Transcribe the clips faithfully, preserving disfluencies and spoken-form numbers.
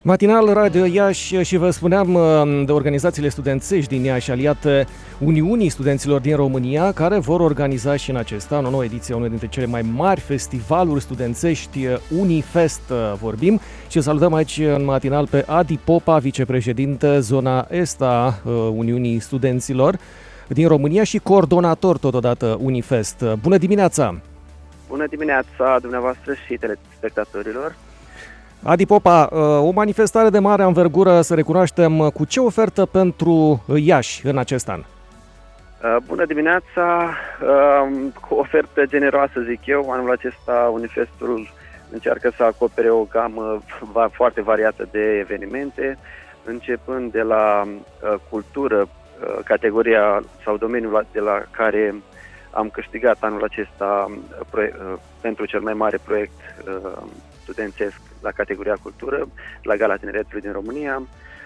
Matinal Radio Iași și vă spuneam de organizațiile studențești din Iași aliate Uniunii Studenților din România, care vor organiza și în acest an o nouă ediție a unui dintre cele mai mari festivaluri studențești, Unifest vorbim, și salutăm aici în matinal pe Adi Popa, vicepreședinte zona est a Uniunii Studenților din România și coordonator totodată Unifest. Bună dimineața! Bună dimineața dumneavoastră și telespectatorilor! Adi Popa, o manifestare de mare anvergură, să recunoaștem, cu ce ofertă pentru Iași în acest an? Bună dimineața! Cu ofertă generoasă, zic eu. Anul acesta Unifestul încearcă să acopere o gamă foarte variată de evenimente, începând de la cultură, categoria sau domeniul de la care am câștigat anul acesta pentru cel mai mare proiect studențesc la categoria cultură, la Gala Tineretului din România,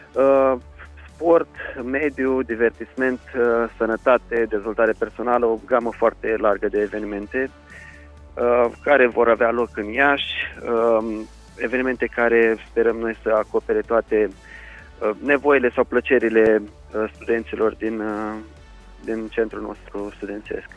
sport, mediu, divertisment, sănătate, dezvoltare personală, o gamă foarte largă de evenimente care vor avea loc în Iași, evenimente care sperăm noi să acopere toate nevoile sau plăcerile studenților din, din centrul nostru studențesc.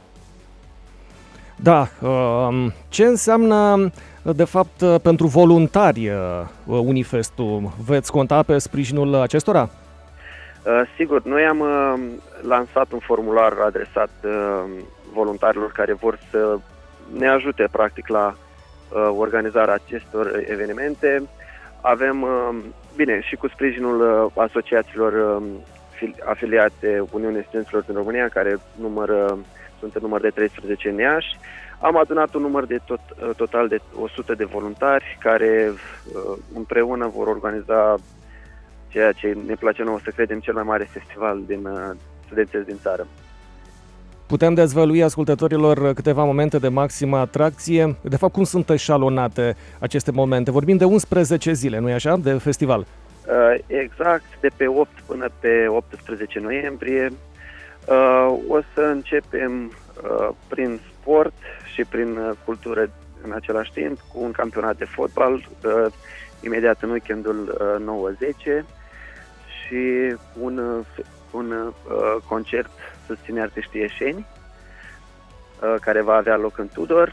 Da, ce înseamnă de fapt pentru voluntari Unifestul? Veți conta pe sprijinul acestora? Sigur, noi am lansat un formular adresat voluntarilor care vor să ne ajute practic la organizarea acestor evenimente. Avem, bine, și cu sprijinul asociațiilor afiliate Uniunii Studenților din România, care numără sunt în număr de treisprezece în Iași. Am adunat un număr de tot, total de o sută de voluntari care împreună vor organiza ceea ce ne place nouă să credem cel mai mare festival din studențesc din țară. Putem dezvălui ascultătorilor câteva momente de maximă atracție. De fapt, cum sunt eșalonate aceste momente? Vorbim de unsprezece zile, nu-i așa, de festival? Exact, de pe opt până pe optsprezece noiembrie. Uh, o să începem uh, prin sport și prin uh, cultură în același timp, cu un campionat de fotbal uh, imediat în weekendul uh, nouă zece și un, uh, un uh, concert susține artiștii ieșeni uh, care va avea loc în Tudor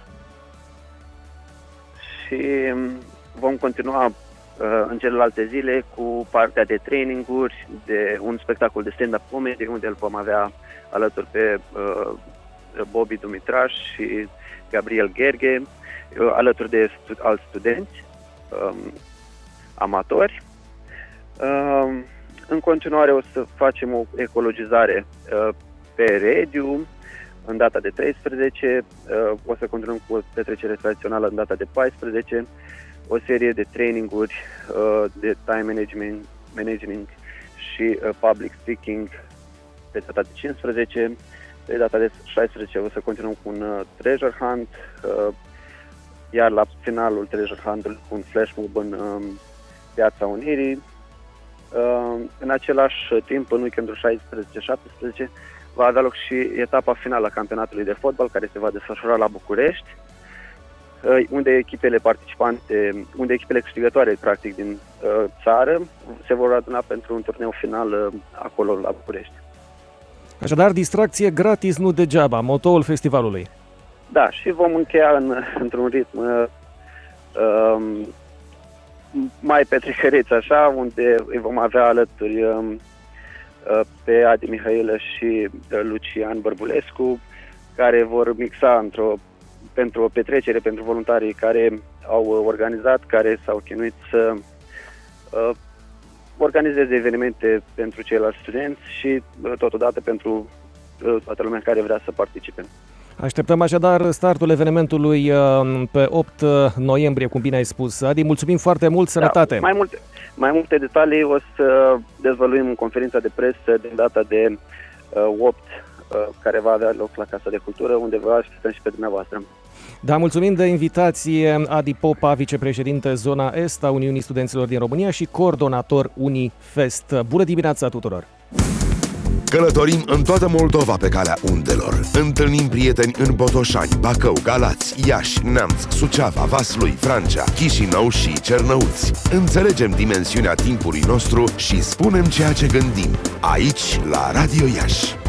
și um, vom continua în celelalte zile cu partea de traininguri, de un spectacol de stand-up comedy, unde îl vom avea alături pe uh, Bobby Dumitraș și Gabriel Gherghe, uh, alături de stu- alți studenți um, amatori. Uh, în continuare o să facem o ecologizare uh, pe Rediu în data de treisprezece, uh, o să continuăm cu o petrecere tradițională în data de paisprezece, o serie de traininguri uh, de time management, management și uh, public speaking pe data de cincisprezece. Pe data de șaisprezece o să continuăm cu un uh, treasure hunt, uh, iar la finalul treasure hunt-ului cu un flash mob în uh, Piața Unirii. Uh, în același timp, în weekendul șaisprezece șaptesprezece, va avea loc și etapa finală a campionatului de fotbal, care se va desfășura la București, unde echipele participante, unde echipele câștigătoare, practic, din uh, țară, se vor aduna pentru un turneu final uh, acolo, la București. Așadar, distracție gratis, nu degeaba, motoul festivalului. Da, și vom încheia în, într-un ritm uh, um, mai petrecăreț, așa, unde îi vom avea alături uh, uh, pe Adi Mihailă și uh, Lucian Bărbulescu, care vor mixa într-o pentru o petrecere pentru voluntarii care au organizat, care s-au chinuit să uh, organizeze evenimente pentru ceilalți studenți și uh, totodată pentru uh, toată lumea care vrea să participe. Așteptăm așadar startul evenimentului uh, pe opt noiembrie, cum bine ai spus. Adi, mulțumim foarte mult, sănătate! Da, mai, multe, mai multe detalii o să dezvăluim în conferința de presă din data de uh, opt, uh, care va avea loc la Casa de Cultură, unde vă așteptăm și pe dumneavoastră. Da, mulțumim de invitație, Adi Popa, vicepreședinte zona est a Uniunii Studenților din România și coordonator Unifest. Bună dimineața tuturor! Călătorim în toată Moldova pe calea undelor. Întâlnim prieteni în Botoșani, Bacău, Galați, Iași, Neamț, Suceava, Vaslui, Vrancea, Chișinău și Cernăuți. Înțelegem dimensiunea timpului nostru și spunem ceea ce gândim. Aici, la Radio Iași.